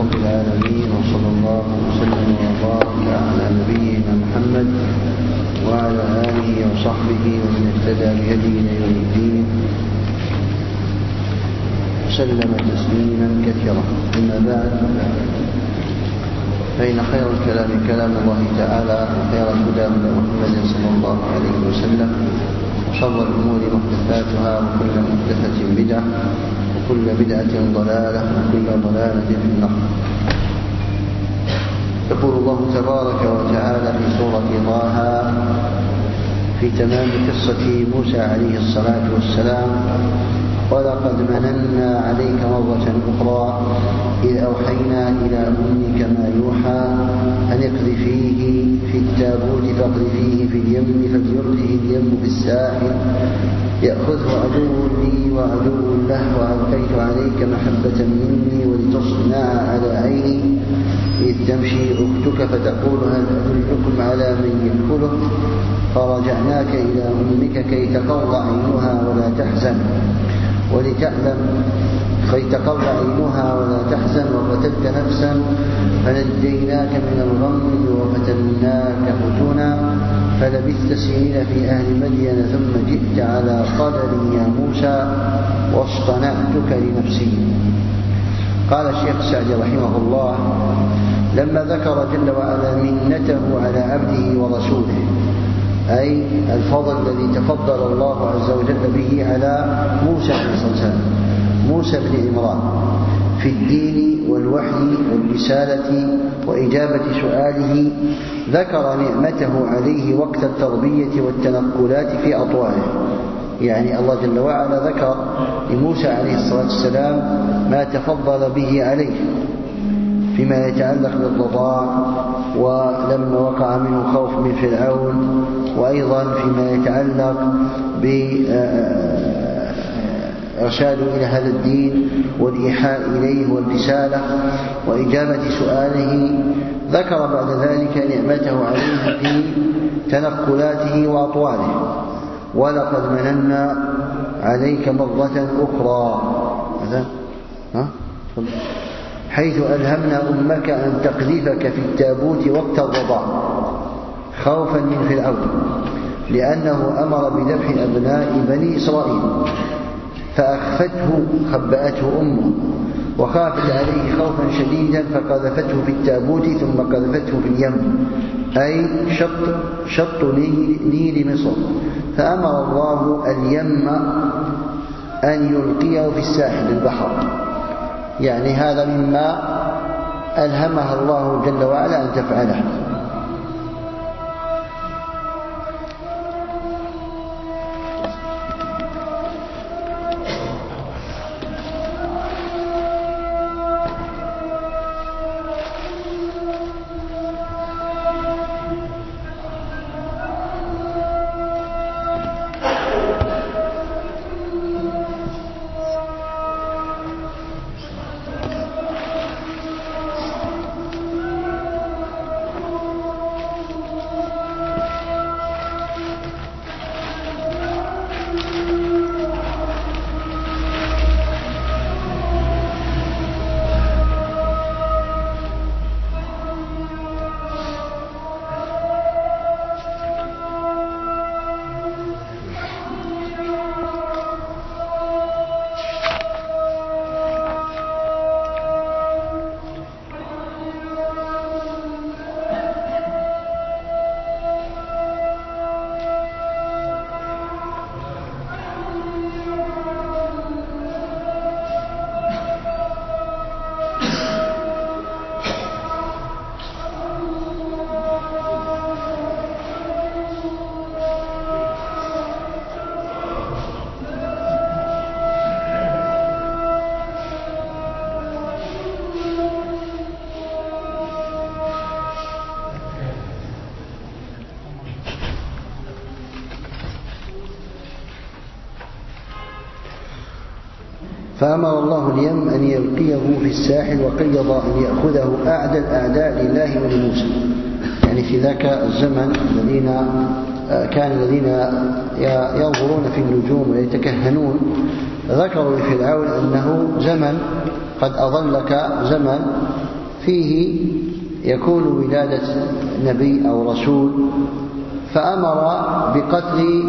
رب العالمين، وصلى الله وسلم وبارك على نبينا محمد وعلى آله وصحبه ومن اهتدى بهديه إلى يوم الدين وسلم تسليما كثيرا. أما بعد، فإن خير الكلام كلام الله تعالى، وخير الهدى هدى محمد صلى الله عليه وسلم، وشر الأمور محدثاتها، وكل محدثة بدعة، وكل بدعة ضلالة، وكل ضلالة في النار. يقول الله تبارك وتعالى في سورة طه في تمام قصة موسى عليه الصلاة والسلام: ولقد مننا عليك مرة أخرى إذ أوحينا إلى أمك ما يوحى أن اقذفيه في التابوت فاقذفيه في اليم فليلقه اليم بالساحل يأخذه عدو لي وعدو له، وألقيت عليك محبة مني ولتصنع على عيني إذ تمشي أختك فتقول هل أدلكم على من يأكله، فرجعناك إلى أمك كي تقر عينها ولا تحزن ولا تحزن وقتلت نفسا فنجيناك من الغم وفتناك فتونا فلبثت سنين في أهل مدين ثم جئت على قدر يا موسى واصطنعتك لنفسي. قال الشيخ السعدي رحمه الله: لما ذكر جل وعلا منته على عبده ورسوله، أي الفضل الذي تفضل الله عز وجل به على موسى عليه الصلاة والسلام، موسى بن عمران، في الدين والوحي والرسالة وإجابة سؤاله، ذكر نعمته عليه وقت التربية والتنقلات في أطواره. يعني الله جل وعلا ذكر لموسى عليه الصلاة والسلام ما تفضل به عليه فيما يتعلق بالرضاع، ولما وقع منه خوف من فرعون، وأيضا فيما يتعلق بإرشاده إلى هذا الدين والإيحاء إليه والرسالة وإجابة سؤاله. ذكر بعد ذلك نعمته عليه في تنقلاته وأطواله: ولقد مننا عليك مرة أخرى، حيث ألهمنا أمك أن تقذفك في التابوت وقت الرضاع خوفا من فرعون، لأنه أمر بذبح أبناء بني إسرائيل، فأخفته خبأته أمه وخافت عليه خوفا شديدا فقذفته في التابوت ثم قذفته في اليم، أي شط نيل مصر، فأمر الله اليم أن يلقيه في الساحل البحر. يعني هذا مما ألهمها الله جل وعلا أن تفعله. فأمر الله اليم أن يلقيه في الساحل، وقيض أن يأخذه أعدى الأعداء لله ولموسى. يعني في ذاك الزمن كان الذين ينظرون في النجوم ويتكهنون ذكروا لفرعون أنه زمن قد أظلك زمن فيه يكون ولادة نبي أو رسول، فأمر بقتل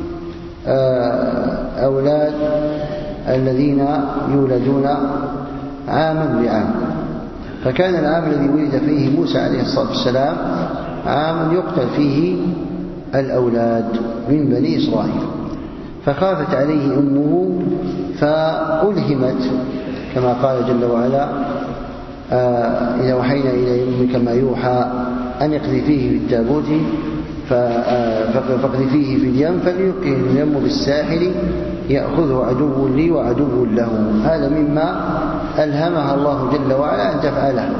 أولاد الذين يولدون عاما بعام. فكان العام الذي ولد فيه موسى عليه الصلاة والسلام عام يقتل فيه الأولاد من بني إسرائيل، فخافت عليه أمه فألهمت كما قال جل وعلا: إذا وحينا إلى أمك ما يوحى أن اقذفيه في التابوت فاقذفيه في اليم فليلقه اليم بالساحل يأخذه عدو لي وعدو له. هذا مما ألهمها الله جل وعلا أن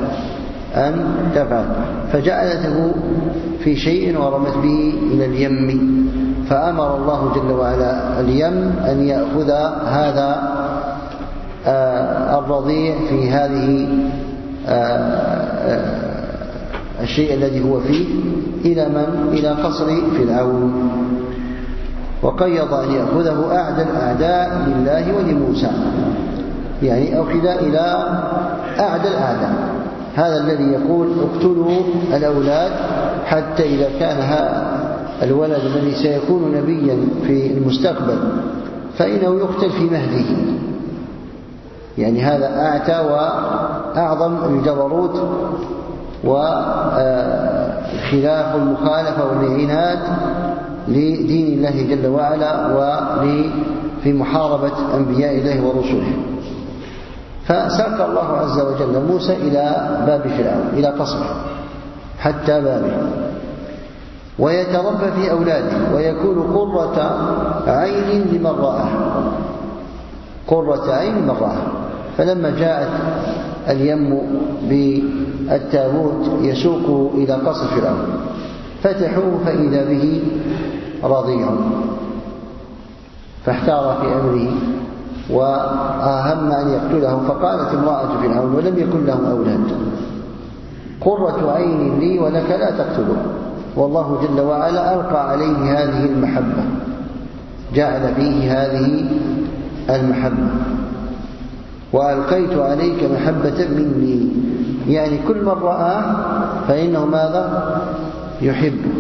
تفعل، فجعلته في شيء ورمت به إلى اليم، فأمر الله جل وعلا اليم أن يأخذ هذا الرضيع في هذه الشيء الذي هو فيه إلى قصر فرعون، وقيض أن يأخذه أعدى الأعداء لله ولموسى، يعني أخذ إلى أعدى الأعداء. هذا الذي يقول اقتلوا الأولاد حتى إذا كان الولد الذي سيكون نبيا في المستقبل فإنه يقتل في مهده، يعني هذا أعتى وأعظم الجبروت والخلاف والمخالفة والعناد لدين الله جل وعلا وفي محاربة أنبياء الله ورسله. فساق الله عز وجل موسى إلى باب فرعون، إلى قصره حتى بابه، ويتربى في أولاده ويكون قرة عين لمن رآه، قرة عين لمن رآه. فلما جاءت اليم بالتابوت يسوق إلى قصر فرعون فتحوه فإذا به رضيع، فاحتار في أمره وأهم أن يقتله، فقالت امرأة فرعون ولم يكن لهم أولاد: قرة عين لي ولك لا تقتله. والله جل وعلا ألقى عليه هذه المحبة، جعل فيه هذه المحبة: وألقيت عليك محبة مني، يعني كل من رآه فإنه ماذا؟ يحبه.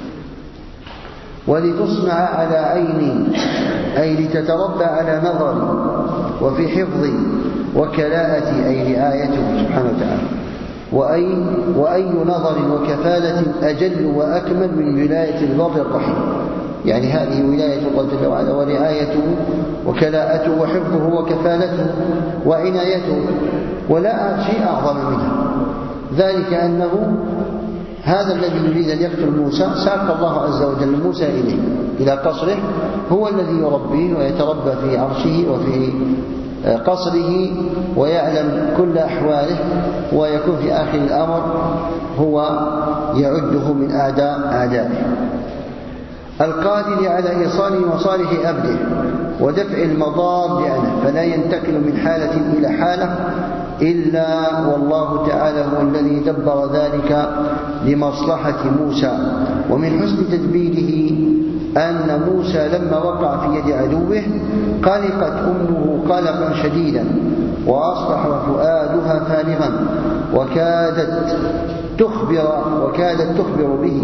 ولتصنع على عيني، أي لتتربى على نظري وفي حفظي وكلاءتي، أي رعايته سبحانه وتعالى. وأي نظر وكفالة أجل وأكمل من ولاية البر الرحيم، يعني هذه ولاية الله جل وعلا ورعايته وكلاءته وحفظه وكفالته وعنايته، ولا شيء أعظم منها. ذلك أنه هذا الذي يريد أن يقتل موسى ساق الله عز وجل موسى إليه إلى قصره، هو الذي يربيه ويتربى في عرشه وفي قصره ويعلم كل أحواله، ويكون في آخر الأمر هو يعده من أعدائه، القادر على إيصال مصالح أبده ودفع المضار عنه، فلا ينتقل من حالة إلى حالة إلا والله تعالى هو الذي دبر ذلك لمصلحة موسى. ومن حسن تدبيره أن موسى لما وقع في يد عدوه قلقت أمه قلقا شديدا وأصبح فؤادها فارغا وكادت تخبر به،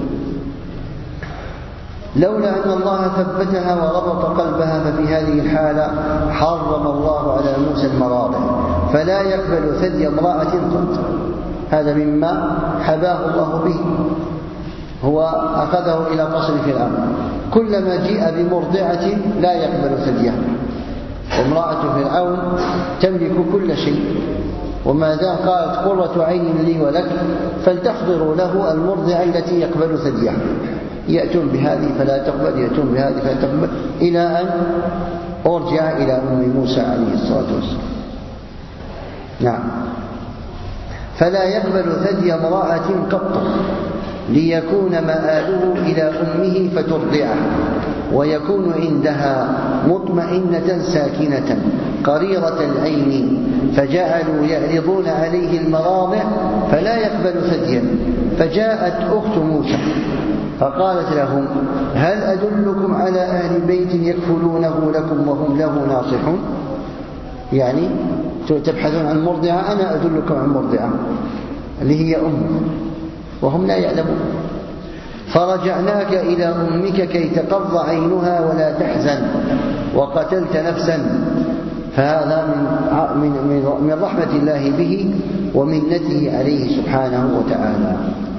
لولا أن الله ثبتها وربط قلبها. ففي هذه الحالة حرم الله على موسى المراضع، فلا يقبل ثدي امرأة قط. هذا مما حباه الله به، هو أخذه إلى قصر فرعون، كلما جيء بمرضعة لا يقبل ثديها. امرأة فرعون تملك كل شيء، وما دام قالت قرة عين لي ولك فلتحضروا له المرضعة التي يقبل ثديها، يأتون بهذه فلا تقبل، يأتون بهذه فلا تقبل، إلى أن أرجع إلى أم موسى عليه الصلاة والسلام. نعم، فلا يقبل ثدي امرأة قط ليكون مآله إلى أمه فترضعه، ويكون عندها مطمئنة ساكنة قريرة العين، فجعلوا يعرضون عليه المراضع فلا يقبل ثديا. فجاءت أخت موسى فقالت لهم: هل أدلكم على أهل بيت يكفلونه لكم وهم له ناصحون؟ يعني تبحثون عن مرضعة، أنا أدلكم عن مرضعة اللي هي أمه وهم لا يعلمون. فرجعناك إلى أمك كي تقر عينها ولا تحزن وقتلت نفسا. فهذا من رحمة الله به ومنته عليه سبحانه وتعالى.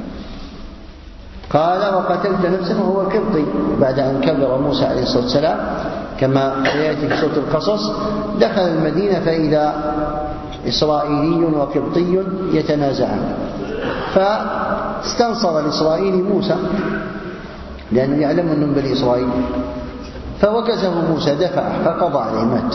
قال وقتلت نفسا وهو قبطي بعد أن كبر موسى عليه الصلاة والسلام كما يأتي في سورة القصص. دخل المدينة فإذا إسرائيلي وقبطي يتنازعان، فاستنصر الإسرائيلي موسى لأنه يعلم أنهم بني إسرائيل، فوكزه موسى دفعه فقضى عليه مات.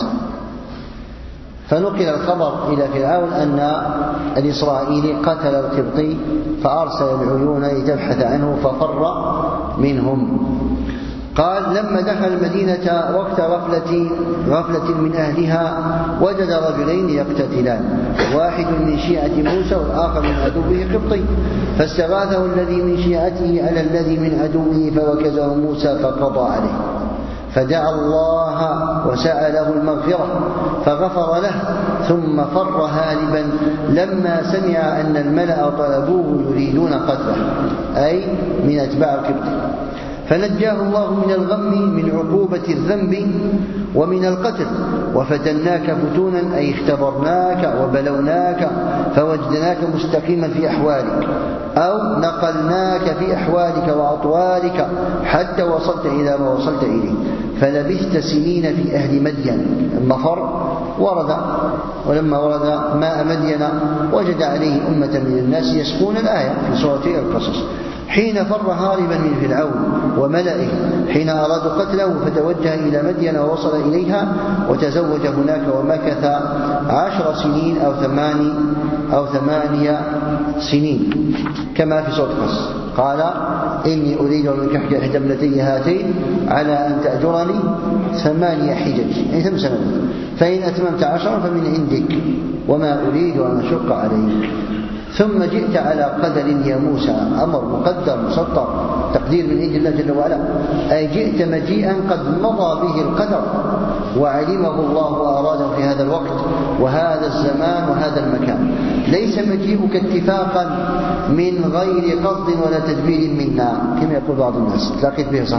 فنقل الخبر إلى فرعون أن الإسرائيلي قتل القبطي، فأرسل العيون لتبحث عنه ففر منهم. قال لما دخل المدينة وقت غفلة من أهلها وجد رجلين يقتتلان، واحد من شيعة موسى والآخر من عدوه قبطي، فاستغاثه الذي من شيعته على الذي من عدوه فوكزه موسى فقضى عليه. فدعا الله وسأله المغفرة فغفر له ثم فر هاربا لما سمع أن الملأ طلبوه يريدون قتله، أي من أتباع القبط. فنجاه الله من الغم من عقوبة الذنب ومن القتل. وفتناك فتونا أي اختبرناك وبلوناك فوجدناك مستقيما في أحوالك، أو نقلناك في أحوالك وأطوارك حتى وصلت إلى ما وصلت إليه. فلبثت سنين في أهل مدين. المفر ورد، ولما ورد ماء مدين وجد عليه أمة من الناس يسقون الآية في سورة القصص. حين فر هاربا من فرعون وملئه حين أرادوا قتله، فتوجه إلى مدين ووصل إليها وتزوج هناك ومكث 10 سنين أو 8 سنين كما في سورة القصص. قال إني أريد أن أنكحك إحدى ابنتي هاتين على أن تأجرني 8 حجج، يعني 8 سنوات، فإن أتممت 10 فمن عندك وما أريد أن أشق عليك. ثم جئت على قدر يا موسى، أمر مقدر مسطر، تقدير من عند الله جل وعلا، أي جئت مجيئا قد مضى به القدر وعلمه الله وأراده في هذا الوقت وهذا الزمان وهذا المكان. ليس مجيئك اتفاقا من غير قصد ولا تدبير منا، كما يقول بعض الناس تلاقيت به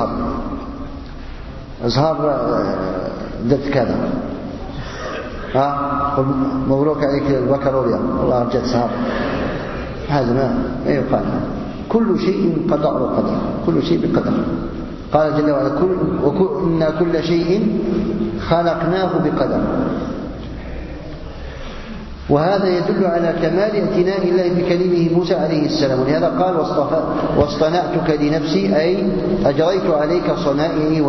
أزهار درت كذا، مبروك عليك البكالوريا والله رجعت سهر، هذا ما يقال. كل شيء قضاء وقدر، كل شيء بقدر. قال جل وعلا إن كل شيء خلقناه بقدر. وهذا يدل على كمال اعتناء الله بكلمه موسى عليه السلام. ولهذا قال واصطنعتك لنفسي، أي أجريت عليك صنائعي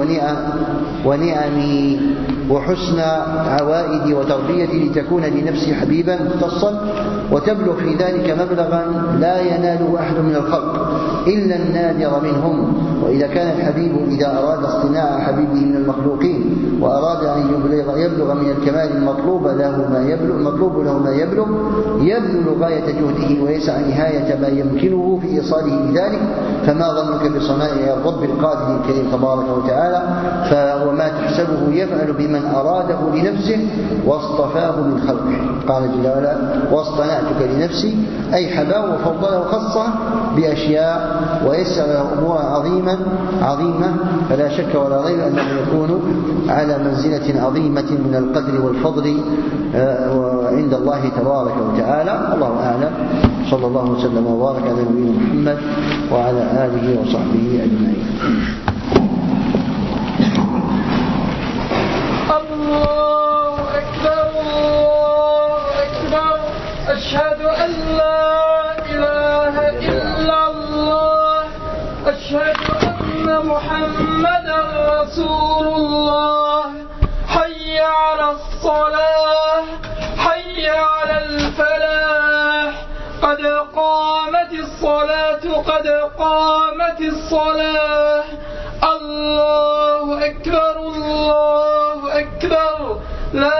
ونعمي وحسن عوائدي وتربيتي لتكون لنفسي حبيبا مختصا وتبلغ في ذلك مبلغا لا يناله أحد من الخلق إلا النادر منهم. وإذا كان الحبيب إذا أراد اصطناع حبيبه من المخلوقين وأراد أن يبلغ من الكمال المطلوب له ما يبذل غاية جهده ويسعى نهاية ما يمكنه في إيصاله لذلك، فما ظنك بصنائع الرب القادر الكريم تبارك وتعالى. وما تحسبه يفعل بمن أراده لنفسه واصطفاه من خلقه. قال جل وعلا واصطنعتك لنفسي، أي حباه وفضله وخصه بأشياء ويسر له أمورا عظيمة، فلا شك ولا ريب أنه يكون على منزلة عظيمة من القدر والفضل عند الله تبارك وتعالى. الله أعلم. صلى الله وسلم وبارك على نبينا محمد وعلى آله وصحبه أجمعين. الله أكبر الله أكبر، أشهد أن لا إله إلا الله، أشهد أن محمدا رسول الله. حي على الصلاة، حي على الفلاح، قد قامت الصلاة، قد قامت الصلاة. الله أكبر الله أكبر، لا